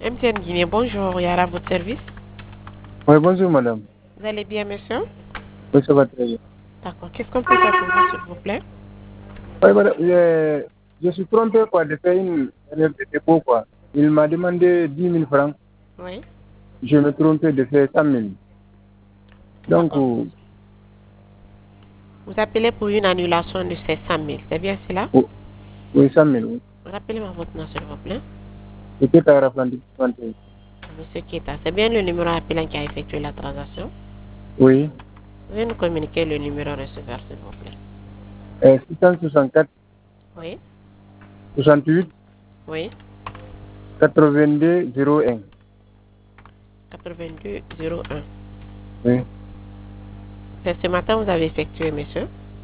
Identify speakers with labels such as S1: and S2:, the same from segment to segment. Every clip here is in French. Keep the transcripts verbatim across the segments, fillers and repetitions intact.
S1: M T N Guinée, bonjour, Yara, à votre service.
S2: Oui, bonjour madame.
S1: Vous allez bien, monsieur?
S2: Oui, ça va très bien.
S1: D'accord. Qu'est-ce qu'on peut faire pour vous, s'il vous plaît?
S2: Oui, madame, je, je suis trompé quoi, de faire une erreur de dépôt. Quoi. Il m'a demandé dix mille francs.
S1: Oui.
S2: Je me trompé de faire cent mille. Donc,
S1: D'accord.
S2: euh,
S1: Vous appelez pour une annulation de ces cent mille, c'est bien cela?
S2: oh, oui, cent mille. Oui.
S1: Rappelez-moi votre nom, s'il vous plaît.
S2: C'était à Rafandi.
S1: Monsieur Kita, c'est bien le numéro appelant qui a effectué la transaction?
S2: Oui.
S1: Veuillez nous communiquer le numéro receveur, s'il vous plaît.
S2: Euh, six cent soixante-quatre,
S1: Oui.
S2: soixante-huit,
S1: Oui.
S2: quatre-vingt-deux, zéro un.
S1: quatre-vingt-deux zéro un.
S2: Oui.
S1: C'est ce matin vous avez effectué, monsieur?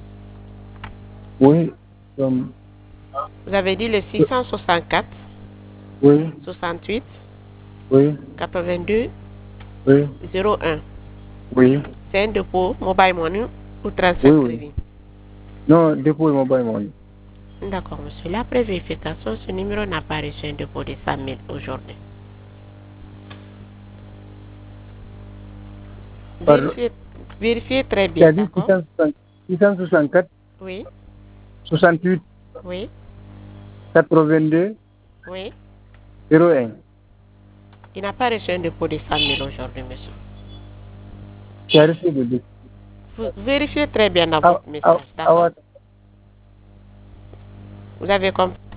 S2: Oui. Um,
S1: Vous avez dit le six cent soixante-quatre,
S2: oui.
S1: soixante-huit,
S2: Oui.
S1: quatre-vingt-deux,
S2: Oui.
S1: zéro un.
S2: Oui.
S1: C'est un dépôt mobile money ou transfert
S2: Oui, oui.
S1: prévu?
S2: Non, dépôt mobile money.
S1: D'accord, monsieur. La vérification, ce numéro n'a pas reçu un dépôt de cent mille aujourd'hui.
S2: Pardon.
S1: Vérifiez, vérifiez très
S2: Tu
S1: bien,
S2: as dit
S1: d'accord?
S2: six cent soixante-quatre,
S1: Oui,
S2: soixante-huit,
S1: oui,
S2: quatre-vingt-deux,
S1: oui.
S2: zéro un.
S1: Il n'a pas reçu un dépôt de cent mille aujourd'hui, monsieur.
S2: Tu as reçu le dépôt.
S1: Vous vérifiez très bien dans
S2: Ah,
S1: votre
S2: ah,
S1: message,
S2: ah,
S1: d'accord?
S2: ouais.
S1: Vous avez compris?